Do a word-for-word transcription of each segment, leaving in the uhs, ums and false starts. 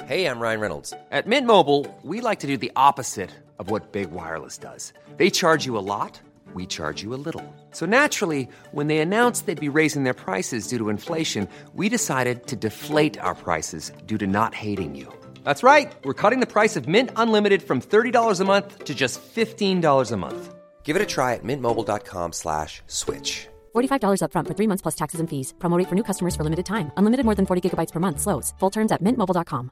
Hey, I'm Ryan Reynolds. At Mint Mobile, we like to do the opposite of what Big Wireless does. They charge you a lot, we charge you a little. So naturally, when they announced they'd be raising their prices due to inflation, we decided to deflate our prices due to not hating you. That's right. We're cutting the price of Mint Unlimited from thirty dollars a month to just fifteen dollars a month. Give it a try at mintmobile.com slash switch. forty-five dollars up front for three months plus taxes and fees. Promo rate for new customers for limited time. Unlimited more than forty gigabytes per month. Slows full terms at mint mobile dot com.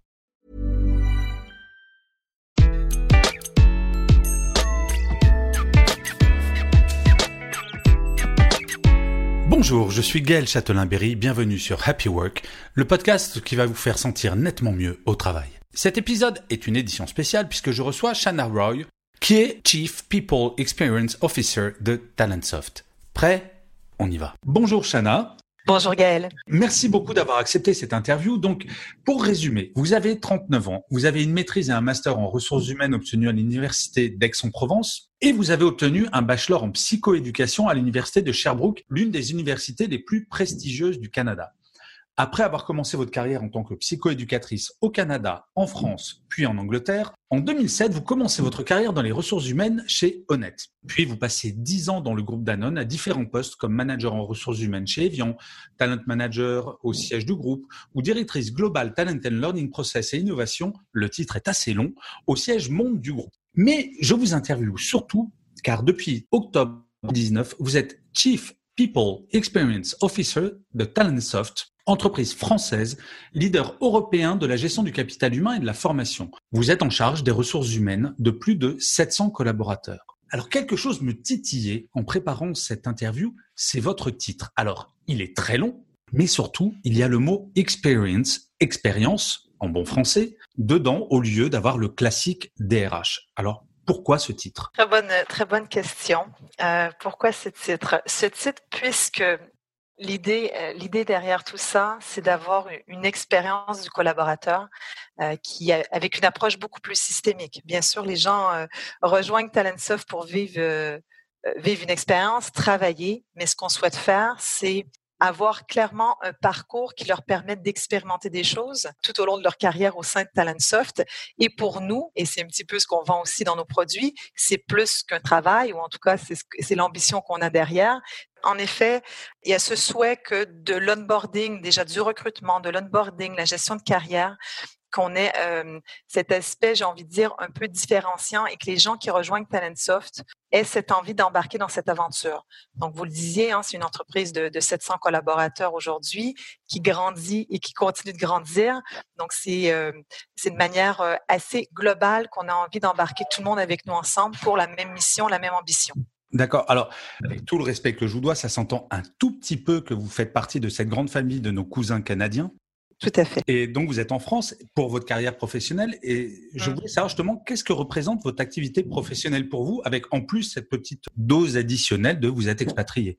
Bonjour, je suis Gaël Châtelain-Berry, bienvenue sur Happy Work, le podcast qui va vous faire sentir nettement mieux au travail. Cet épisode est une édition spéciale puisque je reçois Shanna Roy, qui est Chief People Experience Officer de Talentsoft. Prêt ? On y va. Bonjour Shanna. Bonjour Gaël. Merci beaucoup d'avoir accepté cette interview. Donc, pour résumer, vous avez trente-neuf ans, vous avez une maîtrise et un master en ressources humaines obtenus à l'université d'Aix-en-Provence et vous avez obtenu un bachelor en psychoéducation à l'université de Sherbrooke, l'une des universités les plus prestigieuses du Canada. Après avoir commencé votre carrière en tant que psychoéducatrice au Canada, en France, puis en Angleterre, en deux mille sept, vous commencez votre carrière dans les ressources humaines chez Honnête. Puis vous passez dix ans dans le groupe Danone à différents postes comme manager en ressources humaines chez Evian, talent manager au siège du groupe ou directrice globale Talent and Learning Process et Innovation, le titre est assez long, au siège monde du groupe. Mais je vous interviewe surtout car depuis octobre deux mille dix-neuf, vous êtes Chief People Experience Officer de Talentsoft, entreprise française, leader européen de la gestion du capital humain et de la formation. Vous êtes en charge des ressources humaines de plus de sept cents collaborateurs. Alors, quelque chose me titillait en préparant cette interview, c'est votre titre. Alors, il est très long, mais surtout, il y a le mot experience, expérience, en bon français, dedans au lieu d'avoir le classique D R H. Alors, pourquoi ce titre ? Très bonne, très bonne question. Euh, pourquoi ce titre ? Ce titre, puisque l'idée, euh, l'idée derrière tout ça, c'est d'avoir une expérience du collaborateur euh, qui a, avec une approche beaucoup plus systémique. Bien sûr, les gens euh, rejoignent Talentsoft pour vivre, euh, vivre une expérience, travailler, mais ce qu'on souhaite faire, c'est avoir clairement un parcours qui leur permette d'expérimenter des choses tout au long de leur carrière au sein de Talentsoft. Et pour nous, et c'est un petit peu ce qu'on vend aussi dans nos produits, c'est plus qu'un travail, ou en tout cas, c'est, c'est l'ambition qu'on a derrière. En effet, il y a ce souhait que de l'onboarding, déjà du recrutement, de l'onboarding, la gestion de carrière, qu'on ait euh, cet aspect, j'ai envie de dire, un peu différenciant et que les gens qui rejoignent Talentsoft aient cette envie d'embarquer dans cette aventure. Donc, vous le disiez, hein, c'est une entreprise de, de sept cents collaborateurs aujourd'hui qui grandit et qui continue de grandir. Donc, c'est, euh, c'est de manière euh, assez globale qu'on a envie d'embarquer tout le monde avec nous ensemble pour la même mission, la même ambition. D'accord. Alors, avec tout le respect que je vous dois, ça s'entend un tout petit peu que vous faites partie de cette grande famille de nos cousins canadiens. Tout à fait. Et donc, vous êtes en France pour votre carrière professionnelle. Et je voulais savoir justement, qu'est-ce que représente votre activité professionnelle pour vous, avec en plus cette petite dose additionnelle de vous êtes expatrié?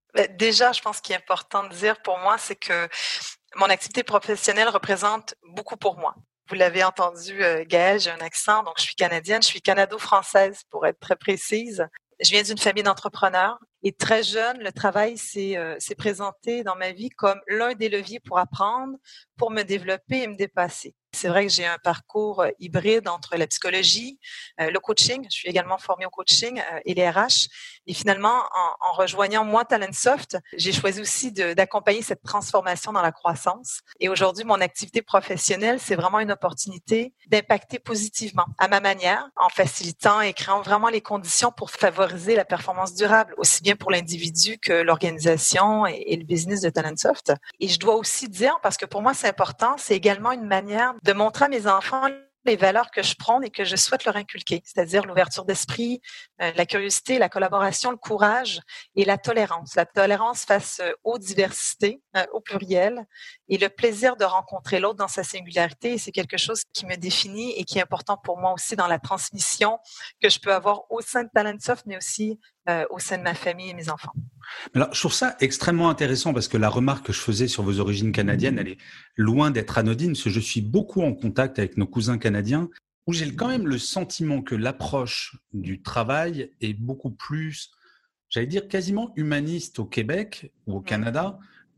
Déjà, je pense qu'il est important de dire pour moi, c'est que mon activité professionnelle représente beaucoup pour moi. Vous l'avez entendu, Gaël, j'ai un accent, donc je suis canadienne, je suis canado-française pour être très précise. Je viens d'une famille d'entrepreneurs et très jeune, le travail s'est, euh, s'est présenté dans ma vie comme l'un des leviers pour apprendre, pour me développer et me dépasser. C'est vrai que j'ai un parcours euh, hybride entre la psychologie, euh, le coaching, je suis également formée au coaching euh, et les R H. Et finalement, en, en rejoignant moi Talentsoft, j'ai choisi aussi de, d'accompagner cette transformation dans la croissance. Et aujourd'hui, mon activité professionnelle, c'est vraiment une opportunité d'impacter positivement à ma manière, en facilitant et créant vraiment les conditions pour favoriser la performance durable, aussi bien pour l'individu que l'organisation et, et le business de Talentsoft. Et je dois aussi dire, parce que pour moi c'est important, c'est également une manière de montrer à mes enfants les valeurs que je prône et que je souhaite leur inculquer, c'est-à-dire l'ouverture d'esprit, euh, la curiosité, la collaboration, le courage et la tolérance. La tolérance face aux diversités, euh, au pluriel, et le plaisir de rencontrer l'autre dans sa singularité. Et c'est quelque chose qui me définit et qui est important pour moi aussi dans la transmission que je peux avoir au sein de Talentsoft, mais aussi euh, au sein de ma famille et mes enfants. Alors, je trouve ça extrêmement intéressant parce que la remarque que je faisais sur vos origines canadiennes, elle est loin d'être anodine, parce que je suis beaucoup en contact avec nos cousins canadiens, où j'ai quand même le sentiment que l'approche du travail est beaucoup plus, j'allais dire, quasiment humaniste au Québec ou au Canada,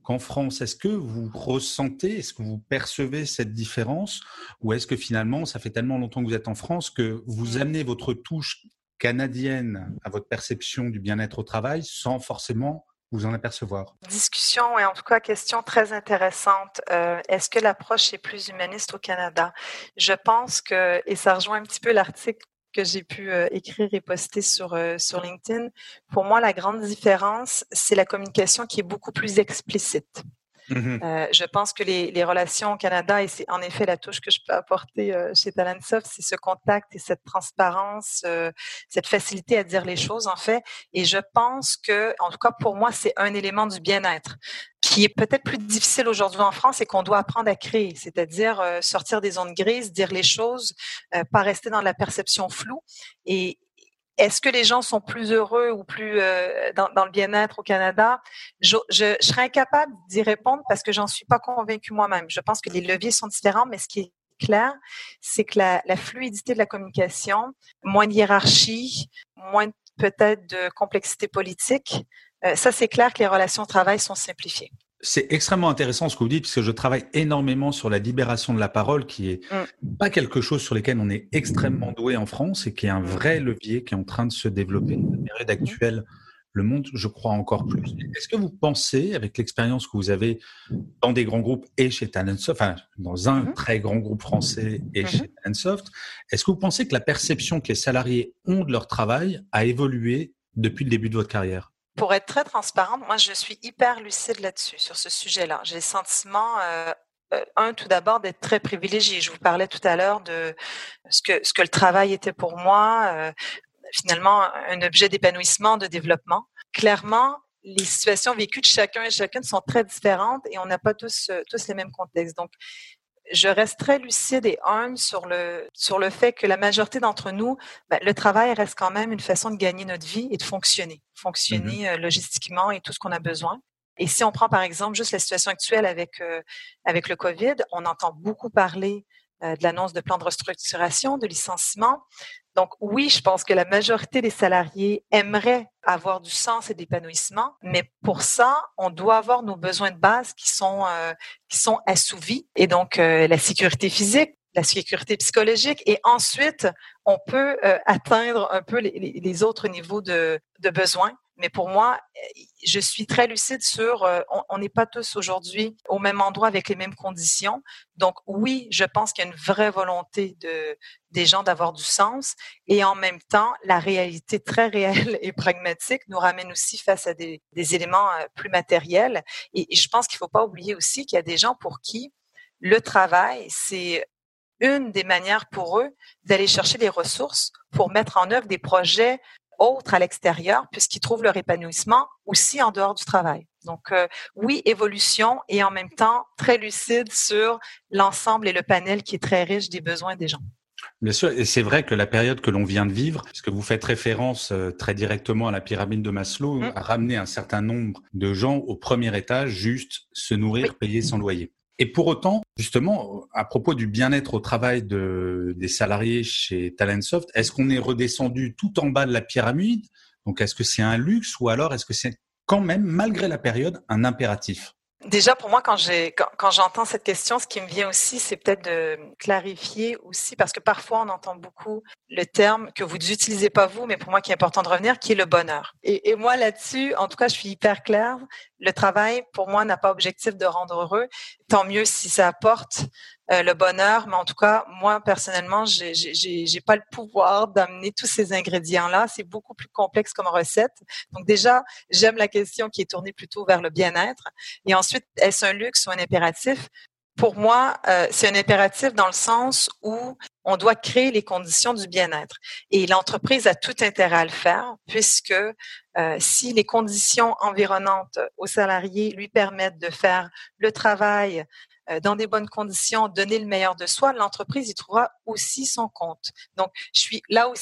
qu'en France. Est-ce que vous ressentez, est-ce que vous percevez cette différence ou est-ce que finalement, ça fait tellement longtemps que vous êtes en France que vous amenez votre touche canadienne à votre perception du bien-être au travail sans forcément vous en apercevoir? Discussion et en tout cas question très intéressante. Euh, est-ce que l'approche est plus humaniste au Canada? Je pense que, et ça rejoint un petit peu l'article que j'ai pu euh, écrire et poster sur euh, sur LinkedIn. Pour moi, la grande différence, c'est la communication qui est beaucoup plus explicite. Mmh. Euh, je pense que les, les relations au Canada, et c'est en effet la touche que je peux apporter euh, chez Talentsoft, c'est ce contact et cette transparence, euh, cette facilité à dire les choses en fait. Et je pense que, en tout cas pour moi, c'est un élément du bien-être qui est peut-être plus difficile aujourd'hui en France et qu'on doit apprendre à créer, c'est-à-dire euh, sortir des zones grises, dire les choses, euh, pas rester dans la perception floue. Et est-ce que les gens sont plus heureux ou plus euh, dans, dans le bien-être au Canada? Je, je, je serais incapable d'y répondre parce que j'en suis pas convaincue moi-même. Je pense que les leviers sont différents, mais ce qui est clair, c'est que la, la fluidité de la communication, moins de hiérarchie, moins peut-être de complexité politique, euh, ça c'est clair que les relations au travail sont simplifiées. C'est extrêmement intéressant ce que vous dites, puisque je travaille énormément sur la libération de la parole, qui est Mm. pas quelque chose sur lequel on est extrêmement doué en France et qui est un vrai levier qui est en train de se développer. La période actuelle le montre, je crois, encore plus. Est-ce que vous pensez, avec l'expérience que vous avez dans des grands groupes et chez Talentsoft, enfin, dans un Mm-hmm. très grand groupe français et mm-hmm. chez Talentsoft, est-ce que vous pensez que la perception que les salariés ont de leur travail a évolué depuis le début de votre carrière? Pour être très transparente, moi, je suis hyper lucide là-dessus, sur ce sujet-là. J'ai le sentiment, euh, euh, un, tout d'abord, d'être très privilégiée. Je vous parlais tout à l'heure de ce que, ce que le travail était pour moi, euh, finalement, un objet d'épanouissement, de développement. Clairement, les situations vécues de chacun et chacune sont très différentes et on n'a pas tous, tous les mêmes contextes. Donc, je reste très lucide et humble sur le sur le fait que la majorité d'entre nous, ben, le travail reste quand même une façon de gagner notre vie et de fonctionner, fonctionner mm-hmm. euh, logistiquement et tout ce qu'on a besoin. Et si on prend par exemple juste la situation actuelle avec euh, avec le Covid, on entend beaucoup parler euh, de l'annonce de plans de restructuration, de licenciement. Donc oui, je pense que la majorité des salariés aimeraient avoir du sens et de l'épanouissement, mais pour ça, on doit avoir nos besoins de base qui sont euh, qui sont assouvis, et donc euh, la sécurité physique, la sécurité psychologique, et ensuite on peut euh, atteindre un peu les, les, les autres niveaux de, de besoins. Mais pour moi, je suis très lucide sur euh, on n'est pas tous aujourd'hui au même endroit avec les mêmes conditions. Donc oui, je pense qu'il y a une vraie volonté de des gens d'avoir du sens, et en même temps, la réalité très réelle et pragmatique nous ramène aussi face à des, des éléments euh, plus matériels. Et, et je pense qu'il ne faut pas oublier aussi qu'il y a des gens pour qui le travail, c'est une des manières pour eux d'aller chercher des ressources pour mettre en œuvre des projets autres à l'extérieur, puisqu'ils trouvent leur épanouissement aussi en dehors du travail. Donc euh, oui, évolution, et en même temps très lucide sur l'ensemble et le panel qui est très riche des besoins des gens. Bien sûr, et c'est vrai que la période que l'on vient de vivre, puisque vous faites référence euh, très directement à la pyramide de Maslow, mmh. a ramené un certain nombre de gens au premier étage, juste se nourrir, oui. payer son loyer. Et pour autant, justement, à propos du bien-être au travail de, des salariés chez Talentsoft, est-ce qu'on est redescendu tout en bas de la pyramide? Donc, est-ce que c'est un luxe ou alors est-ce que c'est quand même, malgré la période, un impératif? Déjà, pour moi, quand j'ai quand, quand j'entends cette question, ce qui me vient aussi, c'est peut-être de clarifier aussi, parce que parfois on entend beaucoup le terme que vous n'utilisez pas vous, mais pour moi qui est important de revenir, qui est le bonheur. Et, et moi là-dessus, en tout cas, je suis hyper claire. Le travail, pour moi, n'a pas objectif de rendre heureux. Tant mieux si ça apporte euh, le bonheur, mais en tout cas, moi personnellement, j'ai, j'ai, j'ai pas le pouvoir d'amener tous ces ingrédients-là. C'est beaucoup plus complexe comme recette. Donc déjà, j'aime la question qui est tournée plutôt vers le bien-être. Et ensuite, est-ce un luxe ou un impératif? Pour moi, euh, c'est un impératif dans le sens où on doit créer les conditions du bien-être. Et l'entreprise a tout intérêt à le faire, puisque euh, si les conditions environnantes aux salariés lui permettent de faire le travail euh, dans des bonnes conditions, donner le meilleur de soi, l'entreprise y trouvera aussi son compte. Donc, je suis là aussi,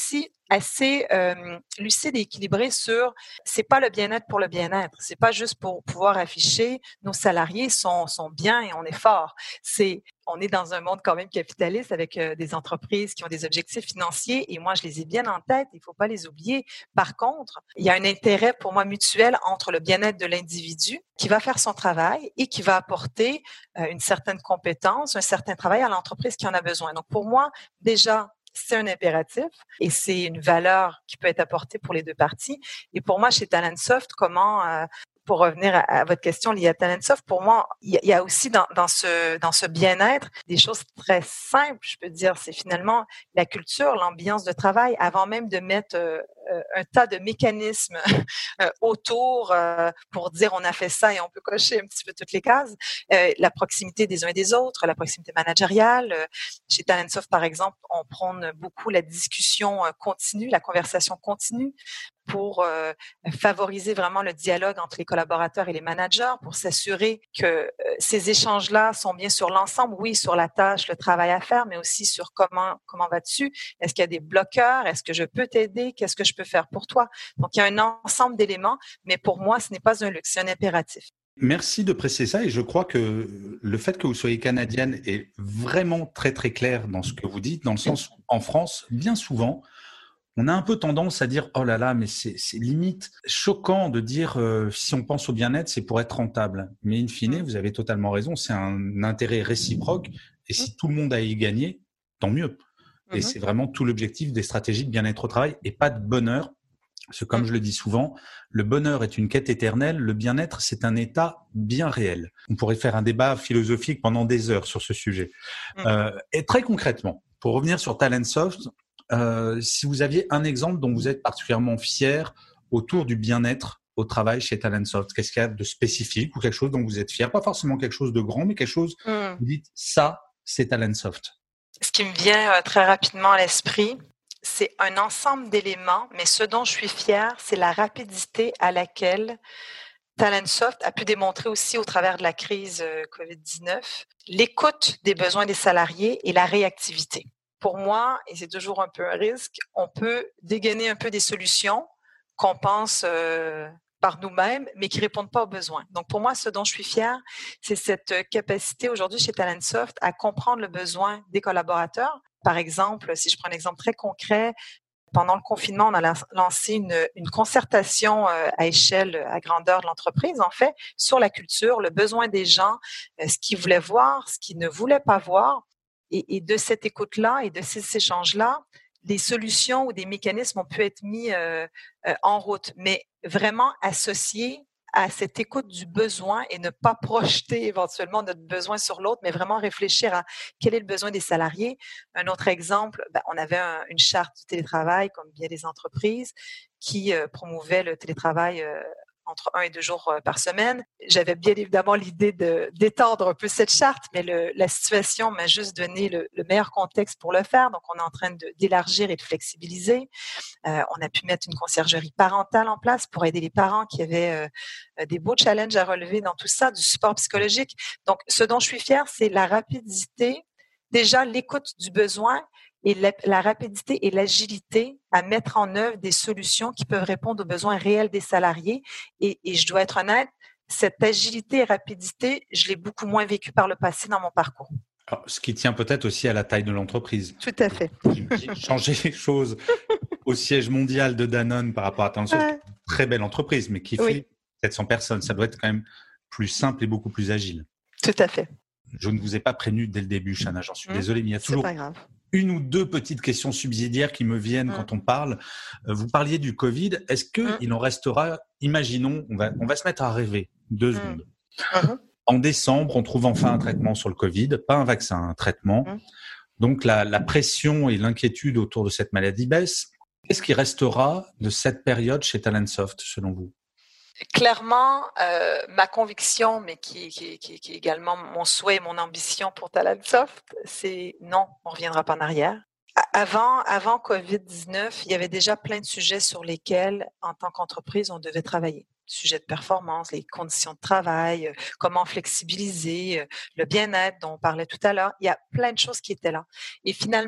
assez euh, lucide et équilibré sur c'est pas le bien-être pour le bien-être, c'est pas juste pour pouvoir afficher nos salariés sont sont bien et on est fort. C'est on est dans un monde quand même capitaliste avec euh, des entreprises qui ont des objectifs financiers et moi je les ai bien en tête, il faut pas les oublier. Par contre, il y a un intérêt pour moi mutuel entre le bien-être de l'individu qui va faire son travail et qui va apporter euh, une certaine compétence, un certain travail à l'entreprise qui en a besoin. Donc pour moi, déjà c'est un impératif et c'est une valeur qui peut être apportée pour les deux parties. Et pour moi, chez Talentsoft, comment, euh, pour revenir à, à votre question liée à Talentsoft, pour moi, il y, y a aussi dans, dans ce dans ce bien-être des choses très simples. Je peux dire, c'est finalement la culture, l'ambiance de travail, avant même de mettre euh, un tas de mécanismes euh, autour euh, pour dire on a fait ça et on peut cocher un petit peu toutes les cases. Euh, la proximité des uns et des autres, la proximité managériale. Euh, chez Talentsoft, par exemple, on prône beaucoup la discussion euh, continue, la conversation continue pour euh, favoriser vraiment le dialogue entre les collaborateurs et les managers, pour s'assurer que euh, ces échanges-là sont bien sur l'ensemble, oui, sur la tâche, le travail à faire, mais aussi sur comment comment vas-tu, est-ce qu'il y a des bloqueurs, est-ce que je peux t'aider, qu'est-ce que je peux faire pour toi. Donc, il y a un ensemble d'éléments, mais pour moi, ce n'est pas un luxe, c'est un impératif. Merci de préciser ça et je crois que le fait que vous soyez canadienne est vraiment très très clair dans ce que vous dites, dans le sens où en France, bien souvent, on a un peu tendance à dire « oh là là, mais c'est, c'est limite choquant de dire euh, si on pense au bien-être, c'est pour être rentable ». Mais in fine, vous avez totalement raison, c'est un intérêt réciproque et si tout le monde a y gagné, tant mieux. Et c'est vraiment tout l'objectif des stratégies de bien-être au travail et pas de bonheur. Parce que comme je le dis souvent, le bonheur est une quête éternelle, le bien-être, c'est un état bien réel. On pourrait faire un débat philosophique pendant des heures sur ce sujet. Euh, et très concrètement, pour revenir sur Talentsoft, Euh, si vous aviez un exemple dont vous êtes particulièrement fier autour du bien-être au travail chez Talentsoft, qu'est-ce qu'il y a de spécifique ou quelque chose dont vous êtes fier? Pas forcément quelque chose de grand, mais quelque chose, Mm. vous dites, ça, c'est Talentsoft. Ce qui me vient euh, très rapidement à l'esprit, c'est un ensemble d'éléments, mais ce dont je suis fière, c'est la rapidité à laquelle Talentsoft a pu démontrer aussi au travers de la crise euh, covid dix-neuf, l'écoute des besoins des salariés et la réactivité. Pour moi, et c'est toujours un peu un risque, on peut dégainer un peu des solutions qu'on pense euh, par nous-mêmes, mais qui répondent pas aux besoins. Donc, pour moi, ce dont je suis fière, c'est cette capacité aujourd'hui chez Talentsoft à comprendre le besoin des collaborateurs. Par exemple, si je prends un exemple très concret, pendant le confinement, on a lancé une, une concertation euh, à échelle, à grandeur de l'entreprise, en fait, sur la culture, le besoin des gens, euh, ce qu'ils voulaient voir, ce qu'ils ne voulaient pas voir. Et, et de cette écoute-là et de ces échanges-là, des solutions ou des mécanismes ont pu être mis euh, euh, en route, mais vraiment associés à cette écoute du besoin et ne pas projeter éventuellement notre besoin sur l'autre, mais vraiment réfléchir à quel est le besoin des salariés. Un autre exemple, ben, on avait un, une charte du télétravail, comme bien des entreprises, qui euh, promouvait le télétravail euh, entre un et deux jours par semaine. J'avais bien évidemment l'idée de d'étendre un peu cette charte, mais le, la situation m'a juste donné le, le meilleur contexte pour le faire. Donc, on est en train de, d'élargir et de flexibiliser. Euh, on a pu mettre une conciergerie parentale en place pour aider les parents qui avaient euh, des beaux challenges à relever dans tout ça, du support psychologique. Donc, ce dont je suis fière, c'est la rapidité, déjà l'écoute du besoin et la, la rapidité et l'agilité à mettre en œuvre des solutions qui peuvent répondre aux besoins réels des salariés. Et, et je dois être honnête, cette agilité et rapidité, je l'ai beaucoup moins vécue par le passé dans mon parcours. Alors, ce qui tient peut-être aussi à la taille de l'entreprise. Tout à fait. J'imagine changer les choses au siège mondial de Danone par rapport à Talentsoft, Ouais. une très belle entreprise, mais qui fait Oui. sept cents personnes. Ça doit être quand même plus simple et beaucoup plus agile. Tout à fait. Je ne vous ai pas prévenu dès le début, Chana, j'en suis mmh. désolé, mais il y a C'est toujours pas grave. une ou deux petites questions subsidiaires qui me viennent mmh. quand on parle. Vous parliez du Covid. Est-ce qu'il mmh. en restera, imaginons, on va, on va se mettre à rêver deux mmh. secondes. Mmh. En décembre, on trouve enfin un traitement sur le Covid, pas un vaccin, un traitement. Mmh. Donc la, la pression et l'inquiétude autour de cette maladie baissent. Qu'est-ce qui restera de cette période chez Talentsoft, selon vous? Clairement, euh, ma conviction, mais qui, qui, qui, qui est également mon souhait et mon ambition pour Talentsoft, c'est non, on ne reviendra pas en arrière. Avant, avant covid dix-neuf, il y avait déjà plein de sujets sur lesquels, en tant qu'entreprise, on devait travailler. Sujets de performance, les conditions de travail, comment flexibiliser, le bien-être dont on parlait tout à l'heure. Il y a plein de choses qui étaient là. Et finalement,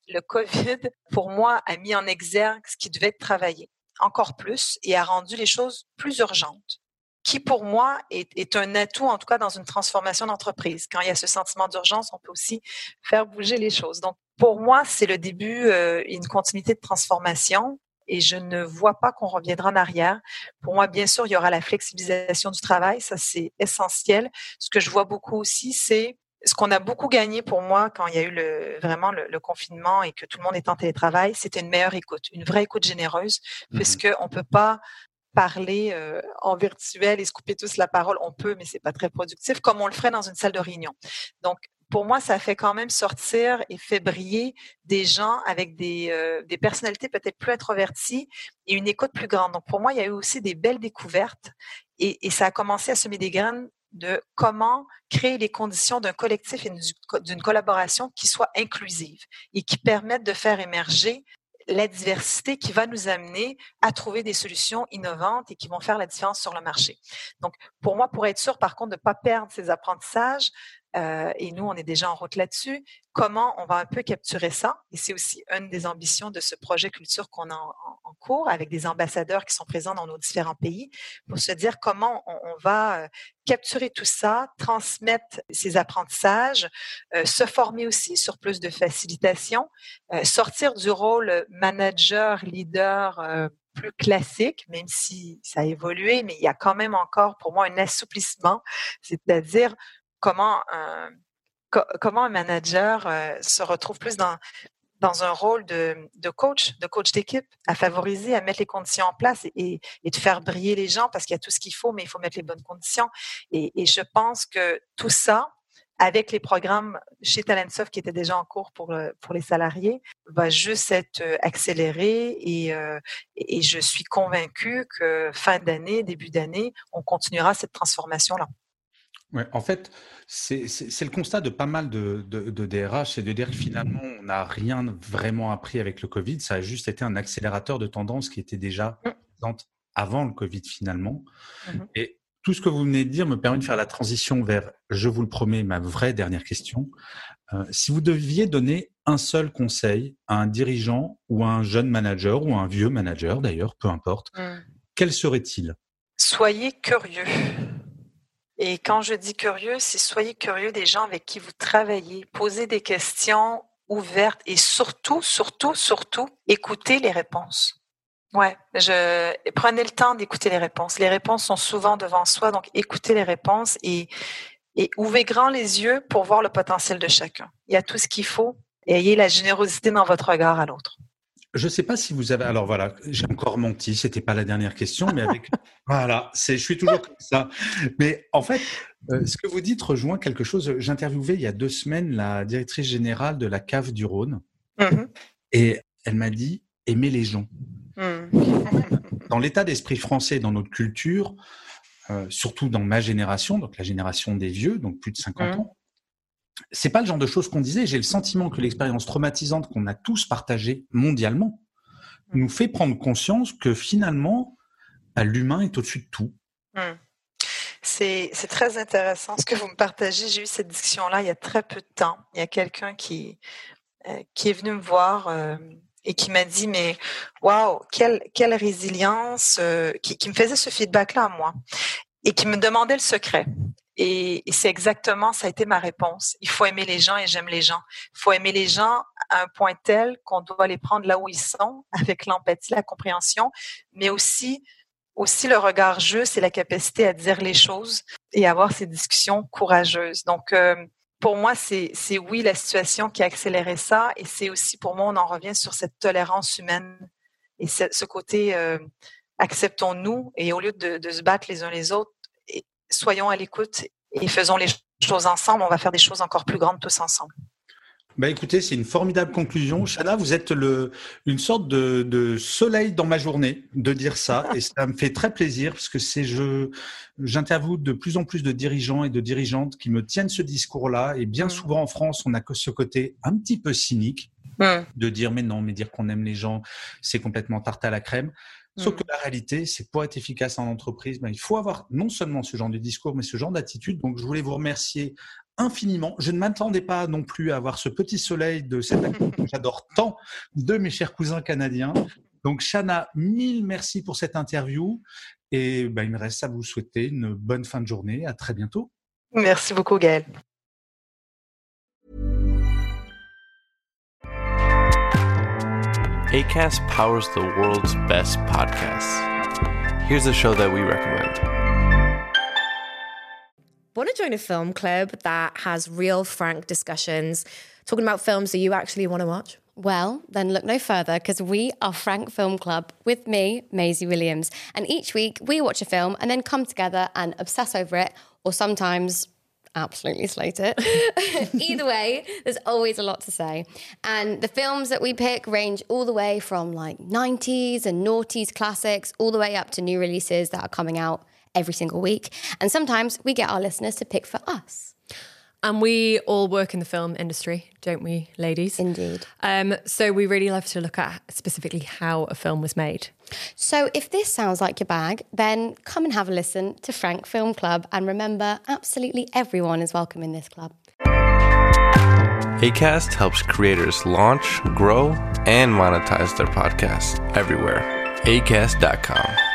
le COVID, pour moi, a mis en exergue ce qui devait être travaillé encore plus et a rendu les choses plus urgentes, qui pour moi est, est un atout, en tout cas dans une transformation d'entreprise. Quand il y a ce sentiment d'urgence, on peut aussi faire bouger les choses. Donc, pour moi, c'est le début, euh, une continuité de transformation et je ne vois pas qu'on reviendra en arrière. Pour moi, bien sûr, il y aura la flexibilisation du travail, ça c'est essentiel. Ce que je vois beaucoup aussi, c'est ce qu'on a beaucoup gagné pour moi quand il y a eu le, vraiment le, le confinement et que tout le monde est en télétravail, c'était une meilleure écoute, une vraie écoute généreuse, mmh. puisque on peut pas parler euh, en virtuel et se couper tous la parole. On peut, mais c'est pas très productif, comme on le ferait dans une salle de réunion. Donc, pour moi, ça fait quand même sortir et fait briller des gens avec des, euh, des personnalités peut-être plus introverties et une écoute plus grande. Donc, pour moi, il y a eu aussi des belles découvertes et, et ça a commencé à semer des graines de comment créer les conditions d'un collectif et d'une collaboration qui soit inclusive et qui permettent de faire émerger la diversité qui va nous amener à trouver des solutions innovantes et qui vont faire la différence sur le marché. Donc, pour moi, pour être sûr, par contre, de ne pas perdre ces apprentissages, euh, et nous, on est déjà en route là-dessus, comment on va un peu capturer ça? Et c'est aussi une des ambitions de ce projet culture qu'on a en, en, en cours avec des ambassadeurs qui sont présents dans nos différents pays pour se dire comment on, on va euh, capturer tout ça, transmettre ces apprentissages, euh, se former aussi sur plus de facilitation, euh, sortir du rôle manager, leader, euh, plus classique, même si ça a évolué, mais il y a quand même encore pour moi un assouplissement, c'est-à-dire comment un, co- comment un manager euh, se retrouve plus dans dans un rôle de, de coach, de coach d'équipe, à favoriser, à mettre les conditions en place et, et de faire briller les gens parce qu'il y a tout ce qu'il faut, mais il faut mettre les bonnes conditions. Et, et je pense que tout ça, avec les programmes chez Talentsoft qui étaient déjà en cours pour, pour les salariés, va juste être accéléré et, euh, et je suis convaincue que fin d'année, début d'année, on continuera cette transformation-là. Ouais, en fait, c'est, c'est, c'est le constat de pas mal de, de, de D R H, c'est de dire que finalement, on n'a rien vraiment appris avec le Covid. Ça a juste été un accélérateur de tendance qui était déjà présente avant le Covid finalement. Mm-hmm. Et tout ce que vous venez de dire me permet de faire la transition vers, je vous le promets, ma vraie dernière question. Euh, si vous deviez donner un seul conseil à un dirigeant ou à un jeune manager ou à un vieux manager d'ailleurs, peu importe, mm. quel serait-il ? Soyez curieux. Et quand je dis curieux, c'est soyez curieux des gens avec qui vous travaillez, posez des questions ouvertes et surtout, surtout, surtout, écoutez les réponses. Ouais, je prenez le temps d'écouter les réponses. Les réponses sont souvent devant soi, donc écoutez les réponses et, et ouvrez grand les yeux pour voir le potentiel de chacun. Il y a tout ce qu'il faut et ayez la générosité dans votre regard à l'autre. Je ne sais pas si vous avez. Alors voilà, j'ai encore menti. C'était pas la dernière question, mais avec. Voilà, c'est. Je suis toujours comme ça. Mais en fait, euh, ce que vous dites rejoint quelque chose. J'interviewais il y a deux semaines la directrice générale de la C A V du Rhône, mm-hmm. et elle m'a dit aimer les gens. Mm. Dans l'état d'esprit français, dans notre culture, euh, surtout dans ma génération, donc la génération des vieux, donc plus de cinquante mm. ans. C'est pas le genre de choses qu'on disait. J'ai le sentiment que l'expérience traumatisante qu'on a tous partagée mondialement nous fait prendre conscience que finalement, bah, l'humain est au-dessus de tout. Hum. C'est, c'est très intéressant ce que vous me partagez. J'ai eu cette discussion-là il y a très peu de temps. Il y a quelqu'un qui, euh, qui est venu me voir euh, et qui m'a dit, mais waouh, quelle, quelle résilience, euh, qui, qui me faisait ce feedback-là à moi et qui me demandait le secret. Et, et c'est exactement, ça a été ma réponse. Il faut aimer les gens et j'aime les gens. Il faut aimer les gens à un point tel qu'on doit les prendre là où ils sont, avec l'empathie, la compréhension, mais aussi, aussi le regard juste et la capacité à dire les choses et avoir ces discussions courageuses. Donc, euh, pour moi, c'est, c'est oui la situation qui a accéléré ça et c'est aussi pour moi, on en revient sur cette tolérance humaine et ce, ce côté euh, acceptons-nous et au lieu de, de se battre les uns les autres, et, soyons à l'écoute et faisons les choses ensemble. On va faire des choses encore plus grandes tous ensemble. Bah écoutez, c'est une formidable conclusion. Chana, vous êtes le, une sorte de, de soleil dans ma journée de dire ça et ça me fait très plaisir parce que c'est je j'interviewe de plus en plus de dirigeants et de dirigeantes qui me tiennent ce discours-là et bien mmh. souvent en France, on a que ce côté un petit peu cynique mmh. de dire mais non, mais dire qu'on aime les gens, c'est complètement tarte à la crème. Sauf que la réalité, c'est que pour être efficace en entreprise, ben, il faut avoir non seulement ce genre de discours, mais ce genre d'attitude. Donc, je voulais vous remercier infiniment. Je ne m'attendais pas non plus à avoir ce petit soleil de cet acteur que j'adore tant de mes chers cousins canadiens. Donc, Shana, mille merci pour cette interview. Et ben, il me reste à vous souhaiter une bonne fin de journée. À très bientôt. Merci beaucoup, Gaël. Acast powers the world's best podcasts. Here's a show that we recommend. Want to join a film club that has real, frank discussions, talking about films that you actually want to watch? Well, then look no further, because we are Frank Film Club with me, Maisie Williams. And each week we watch a film and then come together and obsess over it, or sometimes absolutely slate it. Either way, there's always a lot to say. And the films that we pick range all the way from like nineties and noughties classics, all the way up to new releases that are coming out every single week. And sometimes we get our listeners to pick for us. And we all work in the film industry, don't we, ladies? Indeed. Um, so we really love to look at specifically how a film was made. So if this sounds like your bag, then come and have a listen to Frank Film Club. And remember, absolutely everyone is welcome in this club. Acast helps creators launch, grow, and monetize their podcasts everywhere. acast dot com.